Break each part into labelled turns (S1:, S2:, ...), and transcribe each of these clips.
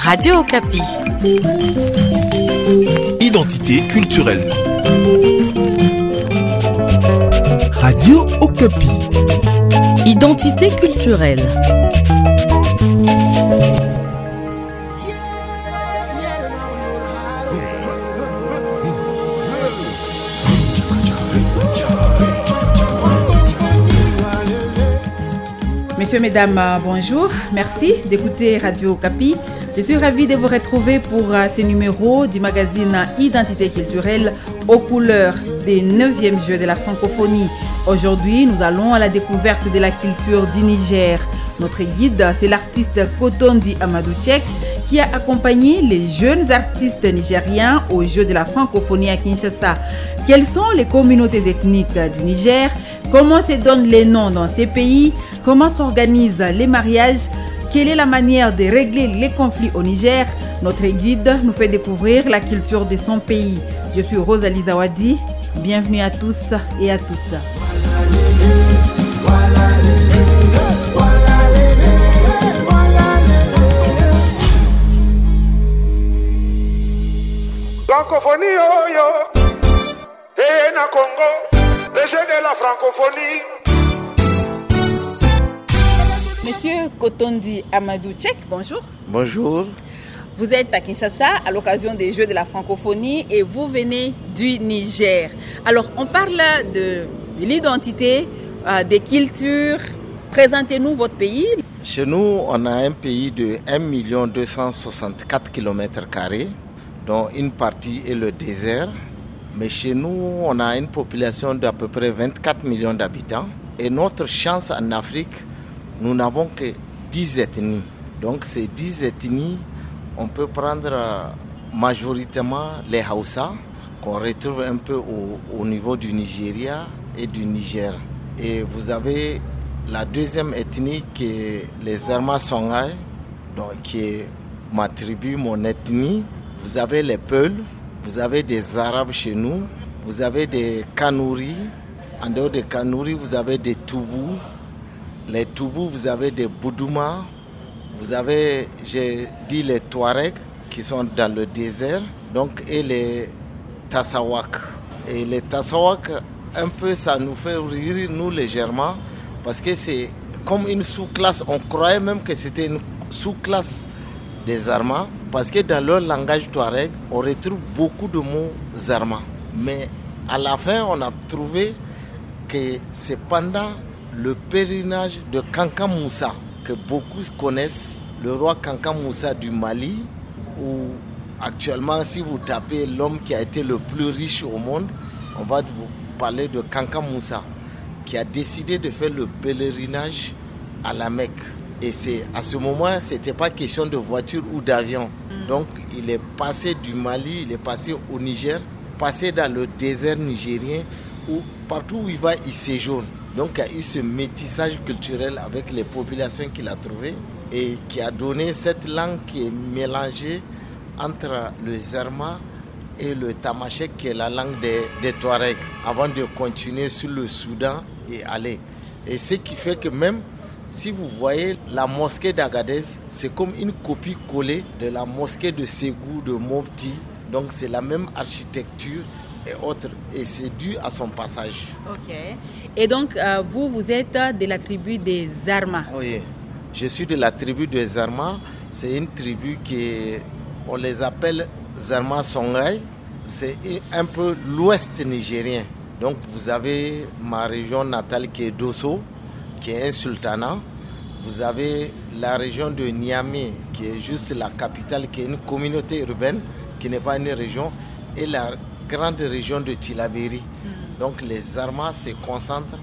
S1: Radio Okapi.
S2: Identité culturelle. Radio Okapi.
S1: Identité culturelle.
S3: Messieurs, mesdames, bonjour. Merci d'écouter Radio Okapi. Je suis ravie de vous retrouver pour ce numéro du magazine Identité culturelle aux couleurs des 9e Jeux de la francophonie. Aujourd'hui, nous allons à la découverte de la culture du Niger. Notre guide, c'est l'artiste Kotondi Amadou Tchek qui a accompagné les jeunes artistes nigériens aux Jeux de la francophonie à Kinshasa. Quelles sont les communautés ethniques du Niger? Comment se donnent les noms dans ces pays? Comment s'organisent les mariages? Quelle est la manière de régler les conflits au Niger? Notre guide nous fait découvrir la culture de son pays. Je suis Rosalie Zawadi. Bienvenue à tous et à toutes.
S4: Francophonie, oh yo, et na Congo, les Jeux de la francophonie.
S3: Monsieur Kotondi Amadou Tchek, bonjour.
S5: Bonjour.
S3: Vous êtes à Kinshasa à l'occasion des Jeux de la francophonie et vous venez du Niger. Alors, on parle de l'identité, des cultures. Présentez-nous votre pays.
S5: Chez nous, on a un pays de 1 264 km², dont une partie est le désert. Mais chez nous, on a une population d'à peu près 24 millions d'habitants. Et notre chance en Afrique, nous n'avons que 10 ethnies. Donc ces 10 ethnies, on peut prendre majoritairement les Hausa, qu'on retrouve un peu au niveau du Nigeria et du Niger. Et vous avez la deuxième ethnie qui est les Zarma Songhai, donc qui est ma tribu, mon ethnie. Vous avez les Peuls, vous avez des Arabes chez nous, vous avez des Kanouris. En dehors des Kanouris, vous avez des Toubous. Les Toubous, vous avez des Boudouma, vous avez, j'ai dit, les Touaregs qui sont dans le désert, donc, et les Tassawak. Et les Tassawak, un peu, ça nous fait rire, nous, légèrement, parce que c'est comme une sous-classe. On croyait même que c'était une sous-classe des Zarma, parce que dans leur langage Touareg, on retrouve beaucoup de mots Zarma. Mais à la fin, on a trouvé que c'est pendant le pèlerinage de Kanka Moussa, que beaucoup connaissent, le roi Kanka Moussa du Mali, où actuellement, si vous tapez l'homme qui a été le plus riche au monde, on va vous parler de Kanka Moussa, qui a décidé de faire le pèlerinage à la Mecque. Et à ce moment, ce n'était pas question de voiture ou d'avion. Donc, il est passé du Mali, il est passé au Niger, passé dans le désert nigérien, où partout où il va, il séjourne. Donc il y a eu ce métissage culturel avec les populations qu'il a trouvées et qui a donné cette langue qui est mélangée entre le Zarma et le Tamashek, qui est la langue des Touaregs, avant de continuer sur le Soudan et aller. Et ce qui fait que même si vous voyez la mosquée d'Agadez, c'est comme une copie collée de la mosquée de Ségou, de Mopti. Donc c'est la même architecture et autres, et c'est dû à son passage.
S3: Ok. Et donc, vous êtes de la tribu des Zarma.
S5: Oui, je suis de la tribu des Zarma. C'est une tribu on les appelle Zarma Songhai. C'est un peu l'ouest nigérien. Donc, vous avez ma région natale qui est Dosso, qui est un sultanat. Vous avez la région de Niamey, qui est juste la capitale, qui est une communauté urbaine, qui n'est pas une région, et la grande région de Tillabéri. Donc les Zarma se concentrent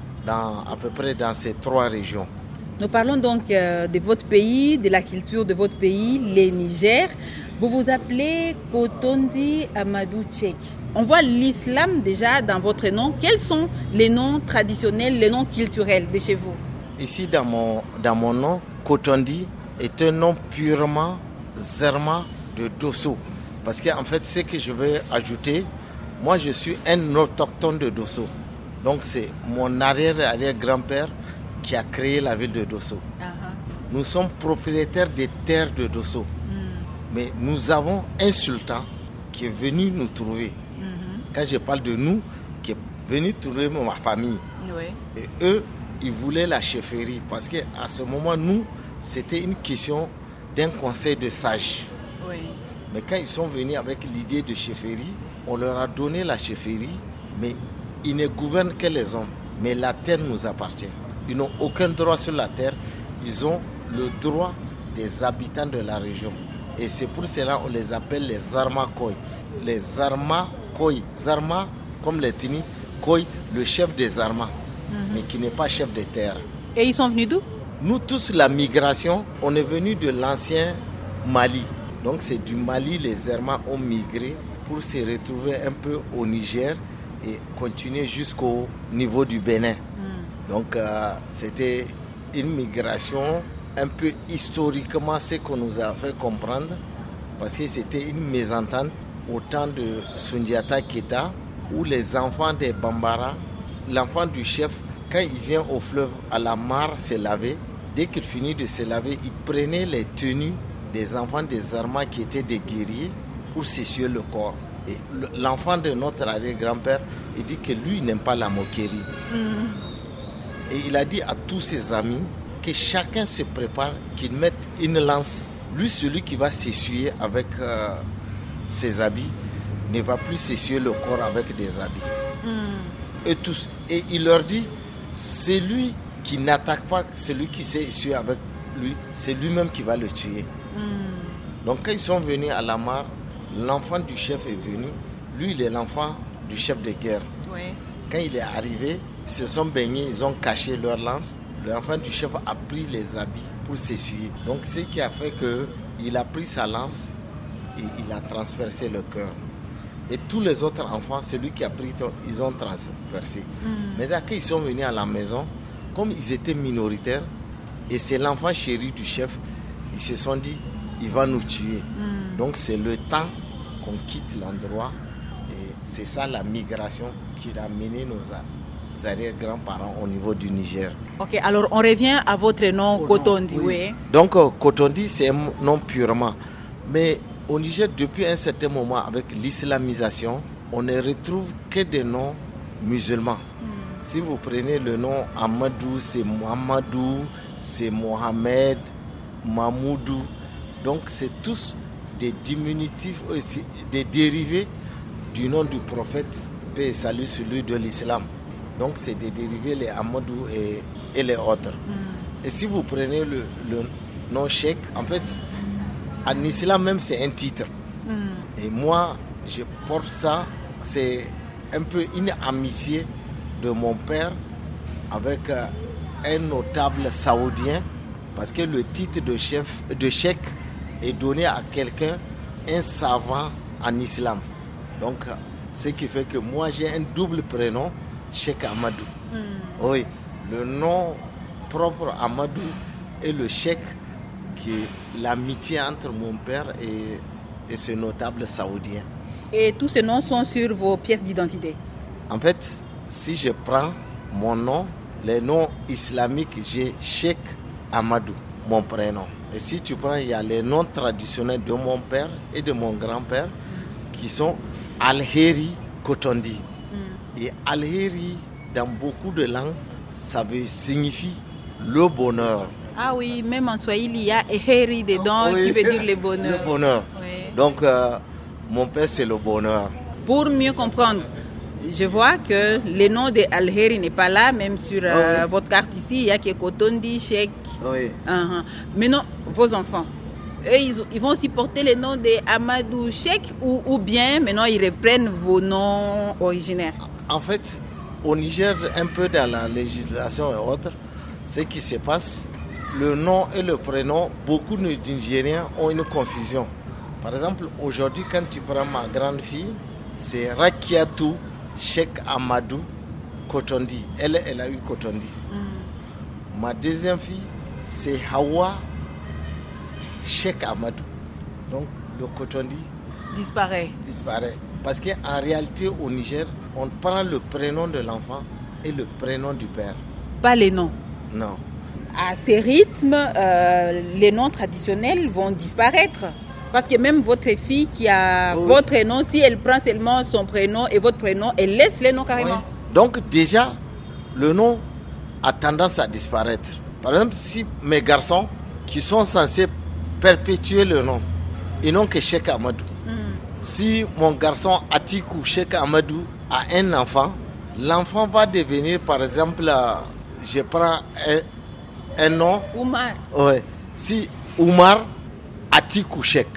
S5: à peu près dans ces 3 régions.
S3: Nous parlons donc de votre pays, de la culture de votre pays, le Niger. Vous vous appelez Kotondi Amadou Tchek. On voit l'islam déjà dans votre nom. Quels sont les noms traditionnels, les noms culturels de chez vous?
S5: Ici dans mon nom, Kotondi est un nom purement Zarma de Dosso. Parce qu'en fait, ce que je veux ajouter, moi je suis un autochtone de Dosso. Donc c'est mon arrière-arrière-grand-père qui a créé la ville de Dosso. Nous sommes propriétaires des terres de Dosso. Mais nous avons un sultan qui est venu nous trouver. Quand je parle de nous, qui est venu trouver ma famille.
S3: Oui.
S5: Et eux, ils voulaient la chefferie. Parce qu'à ce moment, nous, c'était une question d'un conseil de sages.
S3: Oui.
S5: Mais quand ils sont venus avec l'idée de chefferie, on leur a donné la chefferie, mais ils ne gouvernent que les hommes. Mais la terre nous appartient. Ils n'ont aucun droit sur la terre. Ils ont le droit des habitants de la région. Et c'est pour cela qu'on les appelle les Zarma-Koy. Les Zarma-Koy. Zarma, comme les Tini, Koy, le chef des Zarma, mais qui n'est pas chef des terres.
S3: Et ils sont venus d'où?
S5: Nous tous, la migration, on est venus de l'ancien Mali. Donc c'est du Mali, les Zarma ont migré pour se retrouver un peu au Niger et continuer jusqu'au niveau du Bénin. Donc c'était une migration un peu historiquement, ce qu'on nous a fait comprendre, parce que c'était une mésentente au temps de Sundiata Keita, où les enfants des Bambara, l'enfant du chef, quand il vient au fleuve à la mare se laver, dès qu'il finit de se laver, il prenait les tenues des enfants des Zarma qui étaient des guerriers pour s'essuyer le corps. Et l'enfant de notre arrière-grand-père, il dit que lui, il n'aime pas la moquerie. Et il a dit à tous ses amis que chacun se prépare, qu'il mette une lance. Lui, celui qui va s'essuyer avec ses habits, ne va plus s'essuyer le corps avec des habits. Et tous. Et il leur dit, c'est lui qui n'attaque pas celui qui s'est essuyé avec lui, c'est lui-même qui va le tuer. Donc quand ils sont venus à la mare, l'enfant du chef est venu. Lui, il est l'enfant du chef de guerre.
S3: Oui.
S5: Quand il est arrivé, ils se sont baignés, ils ont caché leur lance. L'enfant du chef a pris les habits pour s'essuyer. Donc ce qui a fait qu'il a pris sa lance et il a transpercé le cœur. Et tous les autres enfants, celui qui a pris, ils ont transpercé. Mais quand ils sont venus à la maison, comme ils étaient minoritaires, et c'est l'enfant chéri du chef, ils se sont dit, il va nous tuer. Donc c'est le temps qu'on quitte l'endroit. Et c'est ça la migration qui a mené nos arrière-grands-parents au niveau du Niger.
S3: Ok, alors on revient à votre nom, Kotondi. Oui.
S5: Donc Kotondi, c'est un nom purement. Mais au Niger, depuis un certain moment, avec l'islamisation, on ne retrouve que des noms musulmans. Si vous prenez le nom Amadou, c'est Mohamedou, c'est Mohamed, Mahmoudou. Donc c'est tous des diminutifs, des dérivés du nom du prophète, paix et salut sur lui, de l'islam. Donc c'est des dérivés, les Amadou et les autres. Et si vous prenez le nom Cheikh, en fait, en islam même c'est un titre. Et moi, je porte ça, c'est un peu une amitié de mon père avec un notable saoudien, parce que le titre de cheikh est donné à quelqu'un, un savant en islam. Donc, ce qui fait que moi j'ai un double prénom, Cheikh Amadou. Oui, le nom propre Amadou et le Cheikh, qui est l'amitié entre mon père et ce notable saoudien.
S3: Et tous ces noms sont sur vos pièces d'identité?
S5: En fait, si je prends mon nom, les noms islamiques, j'ai Cheikh Amadou, mon prénom. Et si tu prends, il y a les noms traditionnels de mon père et de mon grand-père qui sont Alheri Kotondi. Et Alheri, dans beaucoup de langues, ça signifie le bonheur.
S3: Ah oui, même en Swahili, il y a Eheri dedans, qui veut dire le bonheur.
S5: Le bonheur.
S3: Oui.
S5: Donc, mon père, c'est le bonheur.
S3: Pour mieux comprendre, je vois que le nom de Alheri n'est pas là, même sur votre carte ici, il y a que Kotondi, Cheikh.
S5: Oui.
S3: Mais non, vos enfants, eux, ils vont aussi porter le nom de Amadou Cheikh ou bien maintenant ils reprennent vos noms originaires?
S5: En fait, au Niger, un peu dans la législation et autres, ce qui se passe, le nom et le prénom, beaucoup de Nigériens ont une confusion. Par exemple, aujourd'hui, quand tu prends ma grande fille, c'est Rakiatou Cheikh Amadou Kotondi. Elle a eu Kotondi. Ma deuxième fille, c'est Hawa Cheikh Amadou. Donc, le Kotondi
S3: disparaît.
S5: Parce qu'en réalité, au Niger, on prend le prénom de l'enfant et le prénom du père.
S3: Pas les noms?
S5: Non.
S3: À ces rythmes, les noms traditionnels vont disparaître. Parce que même votre fille qui a votre nom, si elle prend seulement son prénom et votre prénom, elle laisse les noms carrément.
S5: Oui. Donc déjà, le nom a tendance à disparaître. Par exemple, si mes garçons qui sont censés perpétuer le nom, ils n'ont que Cheikh Amadou. Si mon garçon Atikou Cheikh Amadou a un enfant, l'enfant va devenir, par exemple, je prends un nom.
S3: Oumar.
S5: Ouais. Si Oumar Atikou Cheikh.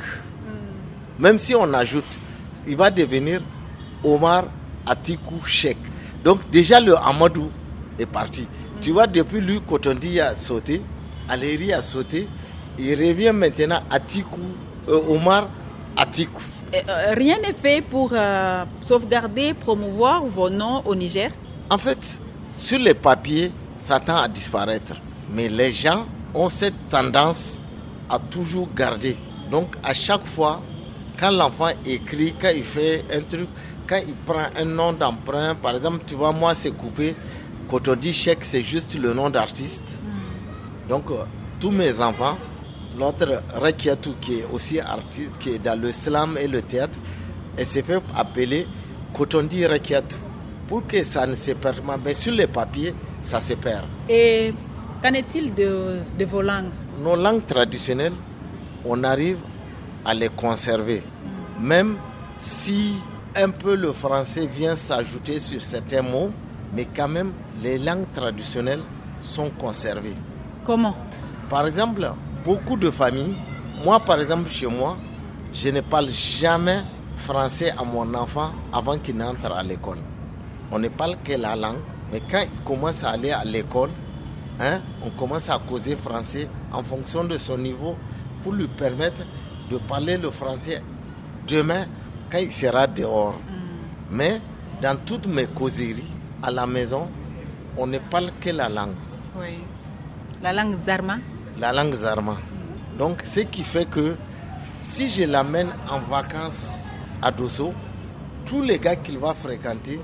S5: Même si on ajoute, il va devenir Omar Atikou Cheikh. Donc déjà le Amadou est parti. Tu vois, depuis lui, Kotondi a sauté, Aléri a sauté, il revient maintenant Atikou, Omar Atikou.
S3: Rien n'est fait pour sauvegarder, promouvoir vos noms au Niger?
S5: En fait, sur les papiers, ça tend à disparaître. Mais les gens ont cette tendance à toujours garder. Donc à chaque fois, quand l'enfant écrit, quand il fait un truc, quand il prend un nom d'emprunt, par exemple, tu vois, moi c'est coupé, quand on dit Cheikh, c'est juste le nom d'artiste. Donc tous mes enfants, l'autre Rekiatou qui est aussi artiste, qui est dans le slam et le théâtre, elle s'est fait appeler Kotondi Rekiatou, pour que ça ne se perde pas. Mais sur les papiers, ça se perd.
S3: Et qu'en est-il de vos langues?
S5: Nos langues traditionnelles, on arrive à les conserver. Même si un peu le français vient s'ajouter sur certains mots, mais quand même, les langues traditionnelles sont conservées.
S3: Comment?
S5: Par exemple, beaucoup de familles, moi par exemple chez moi, je ne parle jamais français à mon enfant avant qu'il n'entre à l'école. On ne parle que la langue, mais quand il commence à aller à l'école, on commence à causer français en fonction de son niveau pour lui permettre de parler le français demain quand il sera dehors. Mais dans toutes mes causeries, à la maison, on ne parle que la langue.
S3: Oui. La langue Zarma?
S5: La langue Zarma. Donc, ce qui fait que si je l'amène en vacances à Dosso, tous les gars qu'il va fréquenter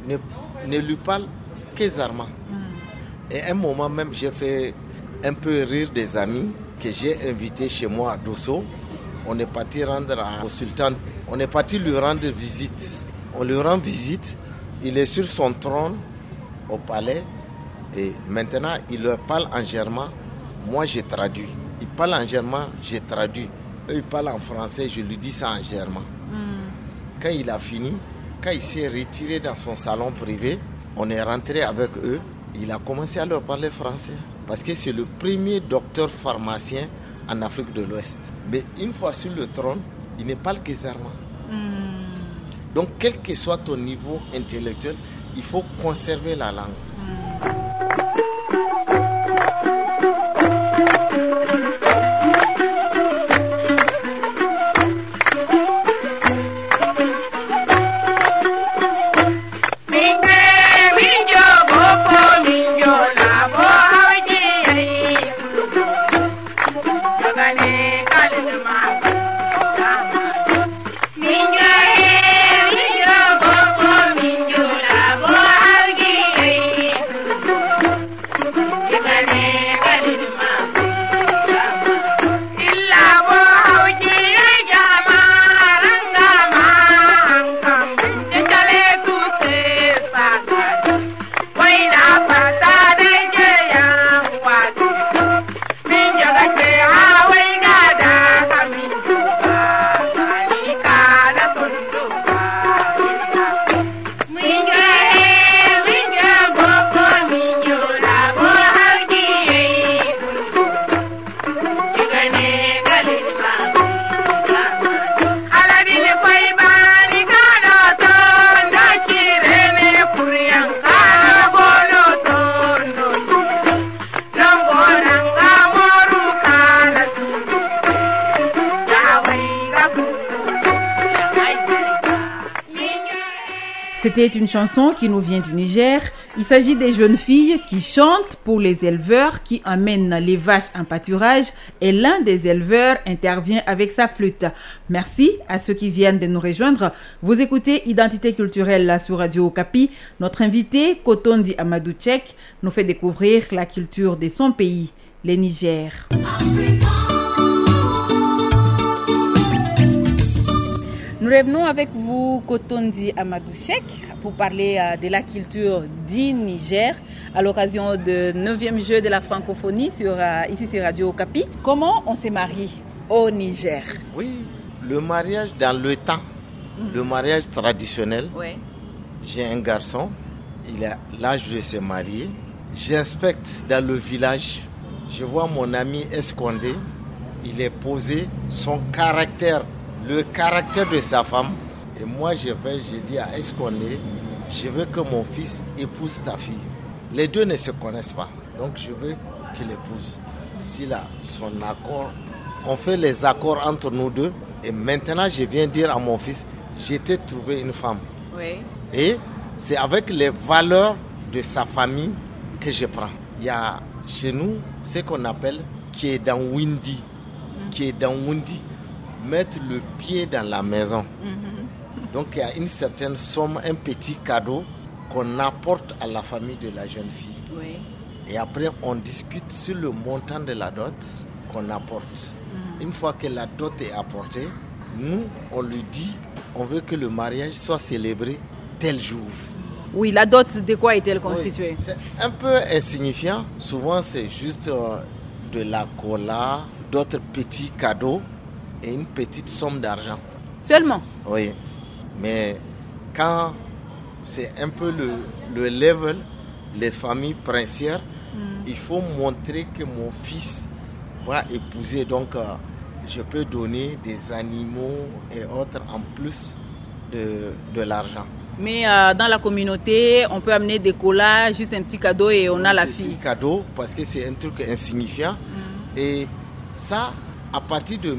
S5: ne lui parlent que Zarma. Et à un moment même, j'ai fait un peu rire des amis que j'ai invités chez moi à Dosso. On est parti rendre au sultan, on est parti lui rendre visite. On lui rend visite, il est sur son trône au palais et maintenant il leur parle en germain. Moi j'ai traduit. Il parle en germain, j'ai traduit. Eux ils parlent en français, je lui dis ça en germain. Quand il a fini, quand il s'est retiré dans son salon privé, on est rentré avec eux. Il a commencé à leur parler français parce que c'est le premier docteur pharmacien en Afrique de l'Ouest. Mais une fois sur le trône, il ne parle que Zarma. Donc quel que soit ton niveau intellectuel, il faut conserver la langue.
S3: C'était une chanson qui nous vient du Niger. Il s'agit des jeunes filles qui chantent pour les éleveurs qui emmènent les vaches en pâturage et l'un des éleveurs intervient avec sa flûte. Merci à ceux qui viennent de nous rejoindre. Vous écoutez Identité culturelle sur Radio Okapi. Notre invité, Kotondi Amadou Cheikh, nous fait découvrir la culture de son pays, le Niger. Nous revenons avec vous, Kotondi Amadou Cheikh, pour parler de la culture du Niger à l'occasion du 9e jeu de la francophonie ici sur Radio Okapi. Comment on s'est marié au Niger?
S5: Oui, le mariage dans le temps, le mariage traditionnel.
S3: Ouais.
S5: J'ai un garçon, il a l'âge de se marier. J'inspecte dans le village, je vois mon ami Escondé, il est posé, son caractère, le caractère de sa femme. Et moi je dis à Escondé, je veux que mon fils épouse ta fille. Les deux ne se connaissent pas, donc je veux qu'il épouse. S'il a son accord, on fait les accords entre nous deux. Et maintenant je viens dire à mon fils, je t'ai trouvé une femme.
S3: Oui.
S5: Et c'est avec les valeurs de sa famille que je prends. Il y a chez nous ce qu'on appelle qui est dans Windy. Qui est dans Windy, mettre le pied dans la maison. Donc il y a une certaine somme, un petit cadeau qu'on apporte à la famille de la jeune fille.
S3: Oui.
S5: Et après on discute sur le montant de la dot qu'on apporte. Une fois que la dot est apportée, nous on lui dit on veut que le mariage soit célébré tel jour.
S3: Oui, la dot, de quoi est-elle constituée?
S5: Oui, c'est un peu insignifiant. Souvent, c'est juste de la cola, d'autres petits cadeaux et une petite somme d'argent.
S3: Seulement?
S5: Oui. Mais quand c'est un peu le level, les familles princières, il faut montrer que mon fils va épouser. Donc, je peux donner des animaux et autres en plus de l'argent.
S3: Mais dans la communauté, on peut amener des colas, juste un petit cadeau et on a la fille.
S5: Un petit cadeau parce que c'est un truc insignifiant. Et ça, à partir de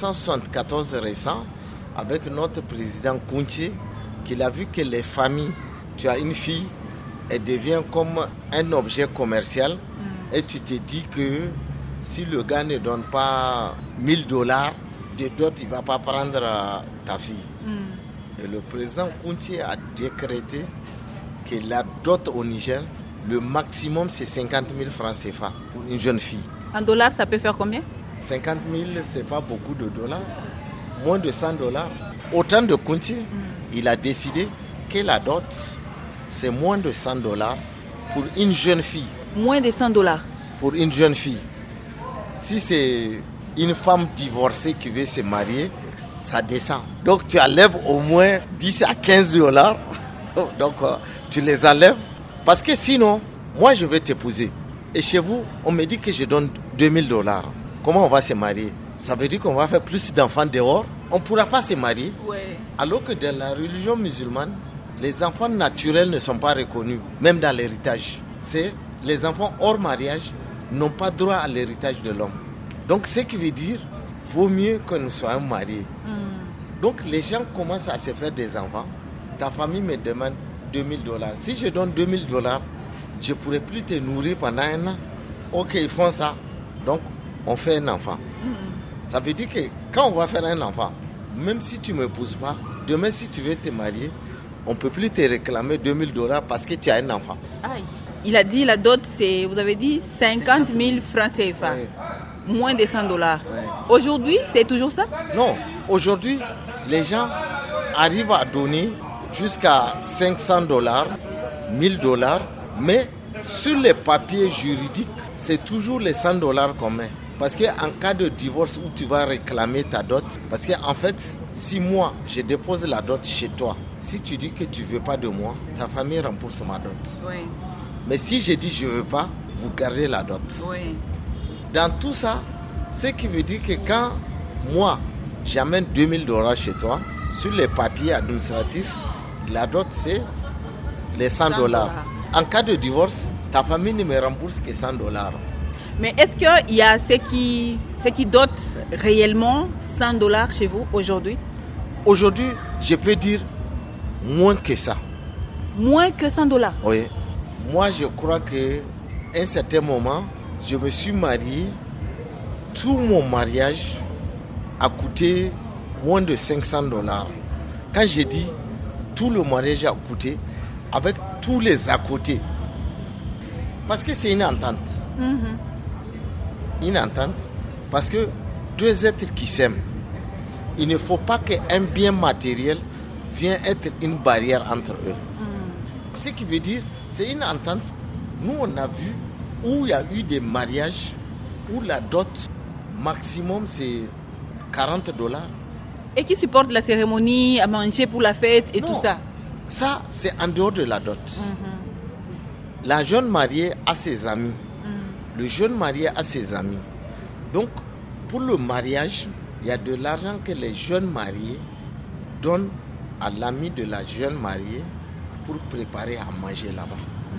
S5: 1974 récent, avec notre président Kounché, qu'il a vu que les familles, tu as une fille, elle devient comme un objet commercial. Et tu te dis que si le gars ne donne pas $1000, de dot, il ne va pas prendre ta fille. Et le président Kounché a décrété que la dot au Niger, le maximum c'est 50 000 francs CFA pour une jeune fille.
S3: En dollars, ça peut faire combien?
S5: 50 000, c'est pas beaucoup de dollars. Moins de $100. Au temps de Kounché, il a décidé que la dot, c'est moins de $100 pour une jeune fille.
S3: Moins de $100? Pour
S5: une jeune fille. Si c'est une femme divorcée qui veut se marier, ça descend. Donc tu enlèves au moins 10 à $15. Donc tu les enlèves. Parce que sinon, moi je vais t'épouser. Et chez vous, on me dit que je donne $2000. Comment on va se marier? Ça veut dire qu'on va faire plus d'enfants dehors. On ne pourra pas se marier.
S3: Ouais.
S5: Alors que dans la religion musulmane, les enfants naturels ne sont pas reconnus, même dans l'héritage. C'est les enfants hors mariage n'ont pas droit à l'héritage de l'homme. Donc ce qui veut dire vaut mieux que nous soyons mariés. Donc les gens commencent à se faire des enfants. Ta famille me demande $2000. Si je donne $2000, je ne pourrai plus te nourrir pendant un an. Ok, ils font ça. Donc on fait un enfant. Ça veut dire que quand on va faire un enfant, même si tu ne m'épouses pas, demain si tu veux te marier, on ne peut plus te réclamer $2000 parce que tu as un enfant.
S3: Aïe. Il a dit la dot, c'est, vous avez dit 50 000 francs CFA.
S5: Oui.
S3: Moins de $100.
S5: Oui.
S3: Aujourd'hui, c'est toujours ça?
S5: Non, aujourd'hui, les gens arrivent à donner jusqu'à $500, $1000, mais sur les papiers juridiques, c'est toujours les $100 qu'on met. Parce qu'en cas de divorce où tu vas réclamer ta dot, parce qu'en fait, si moi, je dépose la dot chez toi, si tu dis que tu ne veux pas de moi, ta famille rembourse ma dot.
S3: Oui.
S5: Mais si je dis je ne veux pas, vous gardez la dot.
S3: Oui.
S5: Dans tout ça, ce qui veut dire que quand moi, j'amène $2000 chez toi, sur les papiers administratifs, la dot c'est les $100. En cas de divorce, ta famille ne me rembourse que $100.
S3: Mais est-ce qu'il y a ceux qui dotent réellement $100 chez vous aujourd'hui?
S5: Aujourd'hui, je peux dire moins que ça.
S3: Moins que $100?
S5: Oui. Moi, je crois qu'à un certain moment, je me suis marié. Tout mon mariage a coûté moins de $500. Quand je dis tout le mariage a coûté, avec tous les à côté, parce que c'est une entente. Une entente, parce que deux êtres qui s'aiment, il ne faut pas qu'un bien matériel vienne être une barrière entre eux. Ce qui veut dire, c'est une entente. Nous, on a vu où il y a eu des mariages où la dot maximum c'est $40.
S3: Et qui supporte la cérémonie, à manger pour la fête et
S5: Non,
S3: tout ça?
S5: Ça, c'est en dehors de la dot. La jeune mariée a ses amis. Le jeune marié a ses amis. Donc, pour le mariage, il y a de l'argent que les jeunes mariés donnent à l'ami de la jeune mariée pour préparer à manger là-bas.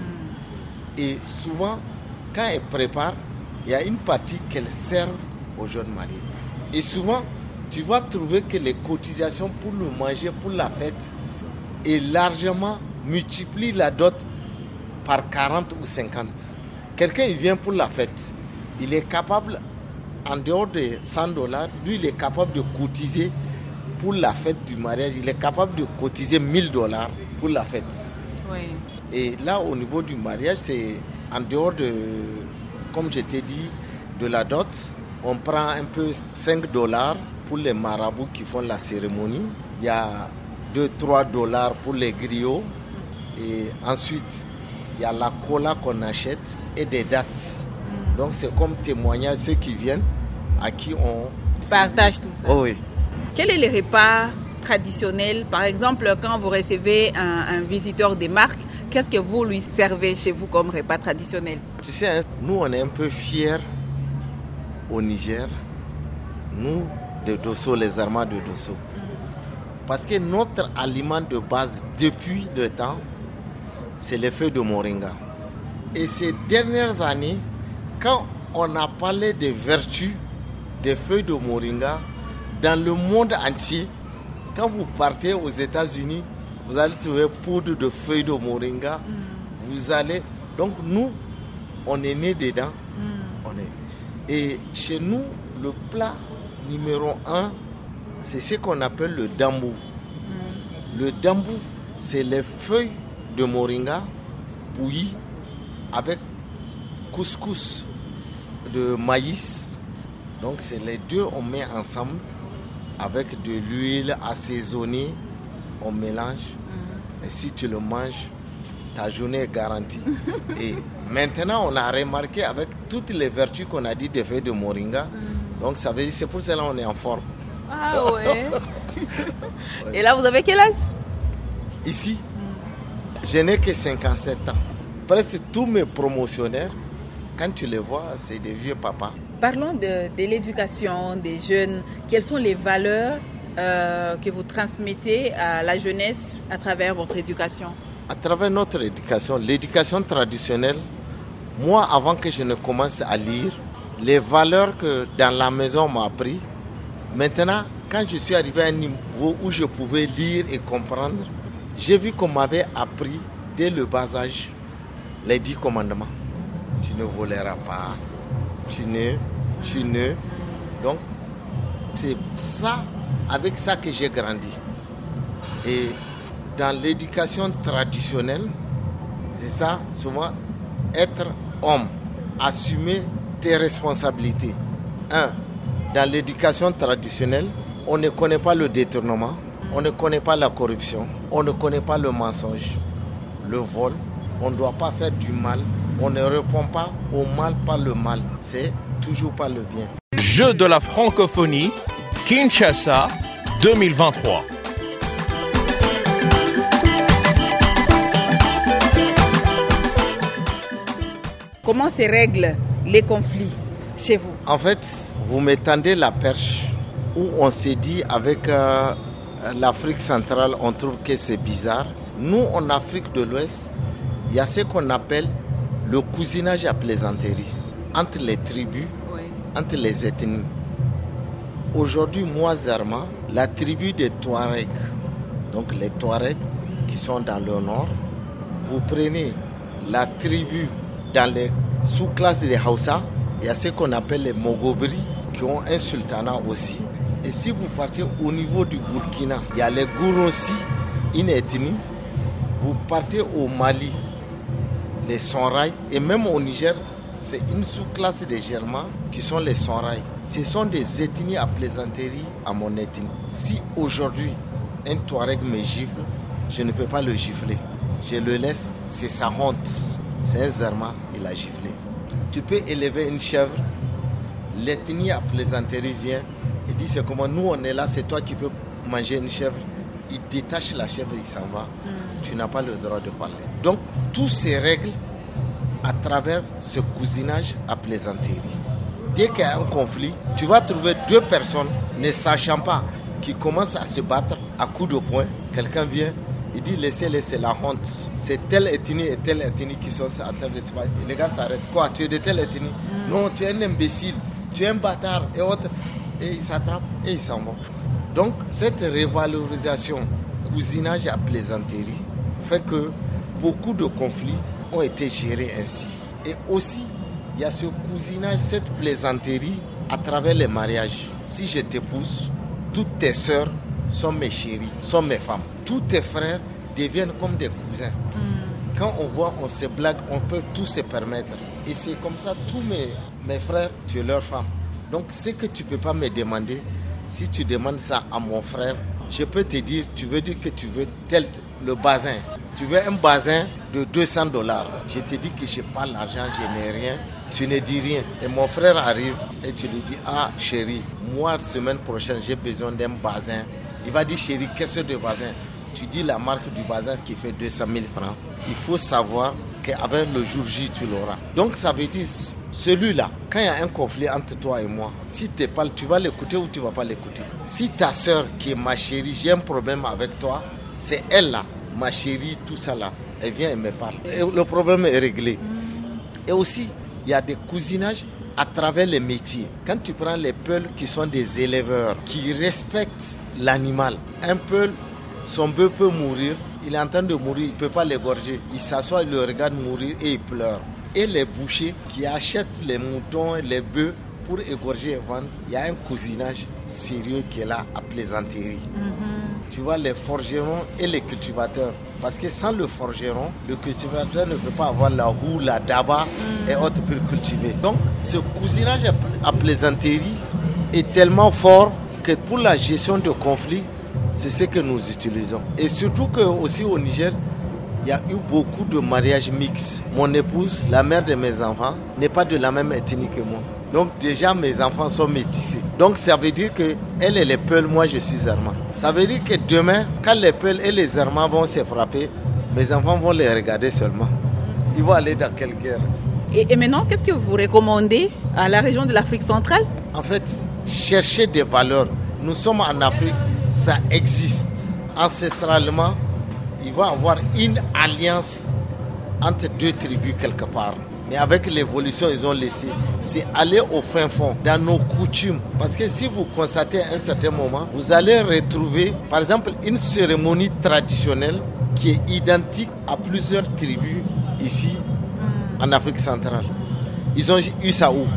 S5: Et souvent, quand elle prépare, il y a une partie qu'elle sert aux jeunes mariés. Et souvent, tu vas trouver que les cotisations pour le manger, pour la fête, est largement multiplie la dot par 40 ou 50. Quelqu'un, il vient pour la fête. Il est capable, en dehors de $100, lui, il est capable de cotiser pour la fête du mariage. Il est capable de cotiser $1000 pour la fête.
S3: Oui.
S5: Et là, au niveau du mariage, c'est en dehors de, comme je t'ai dit, de la dot. On prend un peu $5 pour les marabouts qui font la cérémonie. Il y a $2-3 pour les griots. Et ensuite, il y a la cola qu'on achète et des dates. Donc, c'est comme témoignage ceux qui viennent, à qui on
S3: Partage tout ça.
S5: Oh oui.
S3: Quels sont les repas traditionnels? Par exemple, quand vous recevez un visiteur des marques, qu'est-ce que vous lui servez chez vous comme repas traditionnel?
S5: Tu sais, hein, nous, on est un peu fiers au Niger, nous, de Dosso, les Armas de Dosso. Parce que notre aliment de base, depuis le temps, c'est les feuilles de moringa. Et ces dernières années, quand on a parlé des vertus des feuilles de moringa dans le monde entier, quand vous partez aux États-Unis, vous allez trouver poudre de feuilles de moringa. Vous allez... Donc nous, on est né dedans. Et chez nous, le plat numéro 1, c'est ce qu'on appelle le dambou. Le dambou, c'est les feuilles de moringa bouillies avec couscous de maïs. Donc c'est les deux, on met ensemble avec de l'huile assaisonnée, on mélange. Et si tu le manges, ta journée est garantie. Et maintenant, on a remarqué avec toutes les vertus qu'on a dit des feuilles de moringa. Donc ça veut dire, c'est pour cela qu'on est en forme.
S3: Ah ouais. Et là, vous avez quel âge?
S5: Ici, je n'ai que 57 ans. Presque tous mes promotionnaires, quand tu les vois, c'est des vieux papas.
S3: Parlons de l'éducation des jeunes. Quelles sont les valeurs que vous transmettez à la jeunesse à travers votre éducation?
S5: À travers notre éducation, l'éducation traditionnelle, moi, avant que je ne commence à lire, les valeurs que dans la maison on m'a appris, maintenant, quand je suis arrivé à un niveau où je pouvais lire et comprendre, j'ai vu qu'on m'avait appris dès le bas âge les 10 commandements. Tu ne voleras pas, tu ne. Donc, c'est ça, avec ça que j'ai grandi. Et dans l'éducation traditionnelle, c'est ça, souvent, être homme, assumer tes responsabilités. Dans l'éducation traditionnelle, on ne connaît pas le détournement, on ne connaît pas la corruption, on ne connaît pas le mensonge, le vol. On ne doit pas faire du mal, on ne répond pas au mal par le mal, c'est toujours par le bien.
S2: Jeux de la francophonie, Kinshasa 2023.
S3: Comment se règlent les conflits chez vous?
S5: En fait, vous me tendez la perche où on s'est dit avec l'Afrique centrale, on trouve que c'est bizarre. Nous, en Afrique de l'Ouest, il y a ce qu'on appelle le cousinage à plaisanterie entre les tribus, entre les ethnies. Aujourd'hui, moi, Zarma, la tribu des Touaregs, donc les Touaregs qui sont dans le nord, vous prenez la tribu dans les sous-classes des Hausa, il y a ce qu'on appelle les Mogobri qui ont un sultanat aussi. Et si vous partez au niveau du Burkina, il y a les Gourossi, une ethnie. Vous partez au Mali, les Sonrai, et même au Niger, c'est une sous-classe des Germains qui sont les Sonrai. Ce sont des ethnies à plaisanterie à mon ethnie. Si aujourd'hui, un Touareg me gifle, je ne peux pas le gifler. Je le laisse, c'est sa honte. C'est un Zarma, il a giflé. Tu peux élever une chèvre, l'ethnie à plaisanterie vient et dit c'est comment nous on est là, c'est toi qui peux manger une chèvre. Il détache la chèvre, il s'en va. Tu n'as pas le droit de parler. Donc, toutes ces règles à travers ce cousinage à plaisanterie. Dès qu'il y a un conflit, tu vas trouver deux personnes ne sachant pas qui commencent à se battre à coups de poing. Quelqu'un vient, il dit laissez-les, c'est la honte. C'est telle ethnie et telle ethnie qui sont en train de se battre. Les gars s'arrêtent. Quoi, tu es de telle ethnie? Non, tu es un imbécile, tu es un bâtard et autres. Et ils s'attrapent et ils s'en vont. Donc, cette révalorisation, cousinage à plaisanterie, fait que beaucoup de conflits ont été gérés ainsi. Et aussi, il y a ce cousinage, cette plaisanterie à travers les mariages. Si je t'épouse, toutes tes sœurs sont mes chéries, sont mes femmes. Tous tes frères deviennent comme des cousins. Quand on voit, on se blague, on peut tout se permettre. Et c'est comme ça, tous mes frères, tu es leur femme. Donc, ce que tu ne peux pas me demander, si tu demandes ça à mon frère, je peux te dire, tu veux dire que tu veux le bazin. Tu veux un bazin de $200. Je te dis que je n'ai pas l'argent, je n'ai rien. Tu ne dis rien. Et mon frère arrive et tu lui dis, ah chérie, moi la semaine prochaine j'ai besoin d'un bazin. Il va dire, chérie, qu'est-ce que de bazin? Tu dis la marque du bazin qui fait 200 000 francs. Il faut savoir qu'avec le jour J, tu l'auras. Donc ça veut dire, celui-là, quand il y a un conflit entre toi et moi, si tu parles, tu vas l'écouter ou tu ne vas pas l'écouter. Si ta soeur qui est ma chérie, j'ai un problème avec toi, c'est elle là, ma chérie, tout ça là, elle vient et me parle. Et le problème est réglé. Et aussi, il y a des cousinages à travers les métiers. Quand tu prends les peuls qui sont des éleveurs, qui respectent l'animal, un peul, son bœuf peut mourir, il est en train de mourir, il ne peut pas l'égorger. Il s'assoit, il le regarde mourir et il pleure. Et les bouchers qui achètent les moutons et les bœufs pour égorger et vendre, il y a un cousinage sérieux qui est là à plaisanterie. Tu vois, les forgerons et les cultivateurs. Parce que sans le forgeron, le cultivateur ne peut pas avoir la roue, la daba et autres pour cultiver. Donc, ce cousinage à plaisanterie est tellement fort que pour la gestion de conflits, c'est ce que nous utilisons. Et surtout que aussi au Niger, il y a eu beaucoup de mariages mixtes. Mon épouse, la mère de mes enfants, n'est pas de la même ethnie que moi. Donc déjà mes enfants sont métissés. Donc ça veut dire que elle est les Peuls, moi je suis Zarma. Ça veut dire que demain, quand les Peuls et les Zarma vont se frapper, mes enfants vont les regarder seulement. Ils vont aller dans quelle guerre?
S3: Et maintenant, qu'est-ce que vous recommandez à la région de l'Afrique centrale?
S5: En fait, chercher des valeurs. Nous sommes en Afrique, ça existe. Ancestralement, il va y avoir une alliance entre deux tribus quelque part. Mais avec l'évolution, ils ont laissé. C'est aller au fin fond, dans nos coutumes. Parce que si vous constatez à un certain moment, vous allez retrouver, par exemple, une cérémonie traditionnelle qui est identique à plusieurs tribus ici, en Afrique centrale. Ils ont eu ça où?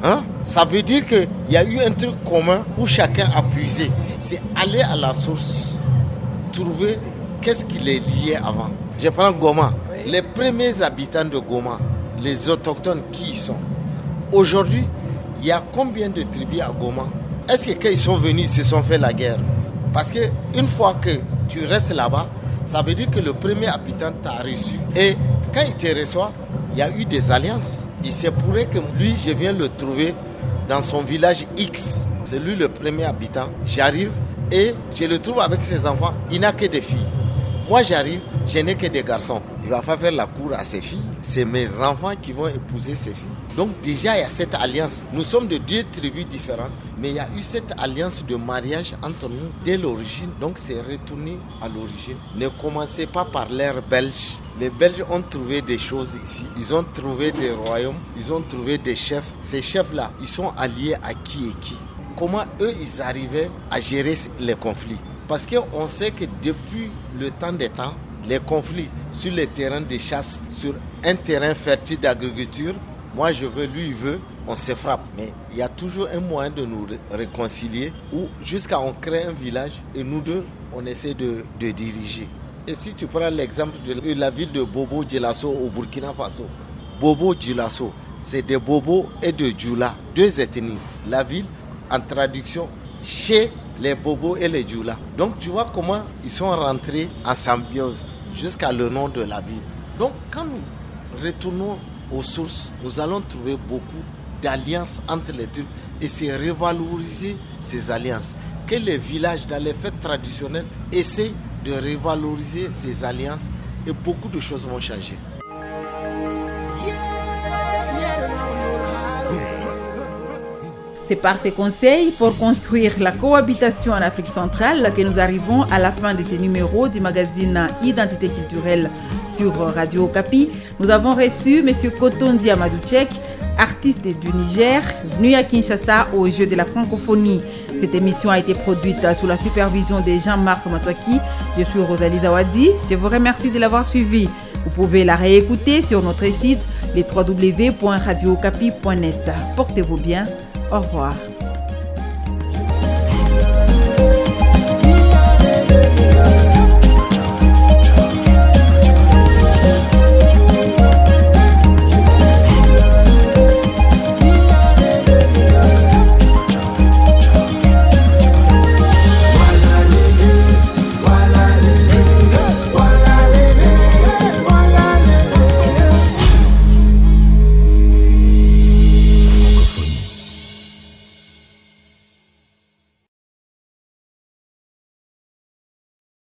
S5: Ça veut dire qu'il y a eu un truc commun où chacun a puisé. C'est aller à la source, trouver qu'est-ce qui les liait avant. Je prends Goma. Oui. Les premiers habitants de Goma, les autochtones, qui y sont? Aujourd'hui, il y a combien de tribus à Goma? Est-ce que quand ils sont venus, ils se sont fait la guerre? Parce qu'une fois que tu restes là-bas, ça veut dire que le premier habitant t'a reçu. Et quand il te reçoit, il y a eu des alliances. Il se pourrait que lui, je viens le trouver dans son village X. C'est lui le premier habitant. J'arrive et je le trouve avec ses enfants. Il n'a que des filles. Moi, j'arrive, je n'ai que des garçons. Il va pas faire la cour à ses filles. C'est mes enfants qui vont épouser ses filles. Donc déjà, il y a cette alliance. Nous sommes de deux tribus différentes, mais il y a eu cette alliance de mariage entre nous dès l'origine. Donc c'est retourné à l'origine. Ne commencez pas par l'ère belge. Les Belges ont trouvé des choses ici. Ils ont trouvé des royaumes, ils ont trouvé des chefs. Ces chefs-là, ils sont alliés à qui et qui? Comment eux, ils arrivaient à gérer les conflits? Parce qu'on sait que depuis le temps des temps, les conflits sur les terrains de chasse, sur un terrain fertile d'agriculture, moi je veux, lui il veut, on se frappe. Mais il y a toujours un moyen de nous réconcilier où jusqu'à on crée un village et nous deux, on essaie de diriger. Et si tu prends l'exemple de la ville de Bobo Dioulasso au Burkina Faso, Bobo Dioulasso, c'est des Bobo et de Djoula, deux ethnies. La ville en traduction chez les Bobos et les Djoula. Donc tu vois comment ils sont rentrés en symbiose jusqu'à le nom de la ville. Donc quand nous retournons aux sources, nous allons trouver beaucoup d'alliances entre les Turcs et c'est revaloriser ces alliances. Que les villages dans les fêtes traditionnelles essaient de revaloriser ces alliances et beaucoup de choses vont changer.
S3: C'est par ces conseils pour construire la cohabitation en Afrique centrale que nous arrivons à la fin de ces numéros du magazine Identité culturelle sur Radio Okapi. Nous avons reçu M. Kotondi Amadouchek, artiste du Niger, venu à Kinshasa au Jeu de la francophonie. Cette émission a été produite sous la supervision de Jean-Marc Matouaki. Je suis Rosalie Zawadi. Je vous remercie de l'avoir suivi. Vous pouvez la réécouter sur notre site, les www.radiookapi.net. Portez-vous bien. Au revoir.